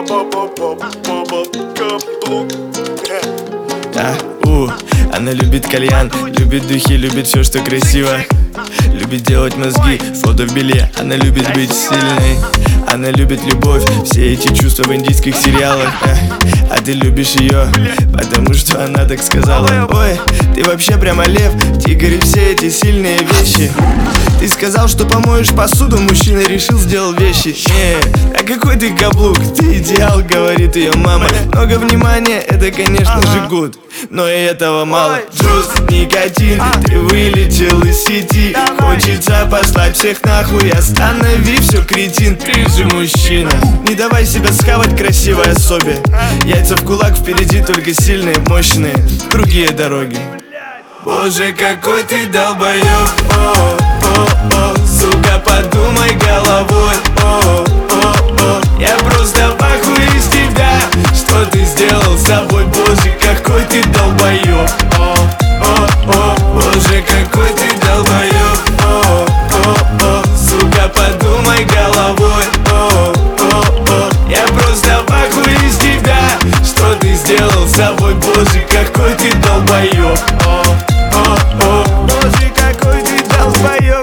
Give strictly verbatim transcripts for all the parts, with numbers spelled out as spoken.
А, у, она любит кальян, любит духи, любит все, что красиво. Любит делать мозги, фото в белье. Она любит быть сильной, она любит любовь, все эти чувства в индийских сериалах. А, а ты любишь ее, потому что она так сказала. Ой, ты вообще прямо лев, тигр и все эти сильные вещи. Ты сказал, что помоешь посуду, мужчина решил, сделал вещи. Не, а какой ты каблук, ты идеал, говорит ее мама. Много внимания, это конечно же гуд, но и этого мало. Джуз, никотин, ты вылетел из сети. Хочется послать всех нахуй, останови все, кретин. Ты же мужчина, не давай себя схавать красивой особе. Яйца в кулак, впереди только сильные, мощные, другие дороги. Боже, какой ты долбоёб, о, о, о, сука, подумай головой, о, о, о, я просто в ахуе из тебя, что ты сделал с собой. Боже, какой ты долбоёб, о, о, о, боже, какой ты долбоёб, о, о, о, сука, подумай головой, о, о, о, я просто в ахуе из тебя, что ты сделал с собой. Боже, какой ты долбоёб, о, о, о, боже, какой ты долбоёб.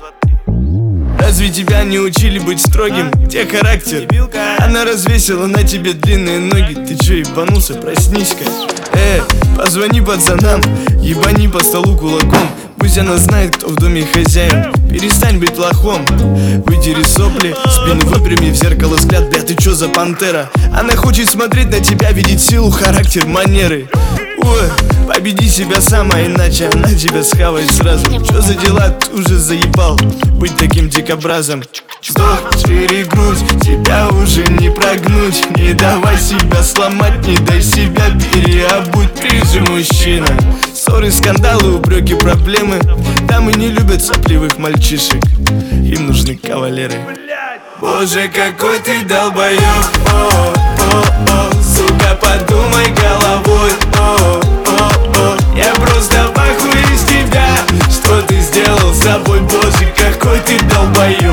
Разве тебя не учили быть строгим? Где характер? Она развесила на тебе длинные ноги. Ты чё, ебанулся? Проснись-ка. Э, позвони пацанам, ебани по столу кулаком. Пусть она знает, кто в доме хозяин. Перестань быть лохом, вытери сопли, спину выпрями, в зеркало взгляд. Бля, ты чё за пантера? Она хочет смотреть на тебя, видеть силу, характер, манеры. Ой, победи себя сама, иначе она тебя схавает сразу. Чё за дела, ты уже заебал быть таким дикобразом. Вздох, шире грудь, тебя уже не прогнуть. Не давай себя сломать, не дай себя переобуть. Ты же мужчина. Ссоры, скандалы, упреки, проблемы. Дамы не любят сопливых мальчишек, им нужны кавалеры. Боже, какой ты долбоёб, о, о, о, сука, подумай головой, о, о, о, я просто в ахуе из тебя, что ты сделал с собой. Боже, какой ты долбоёб.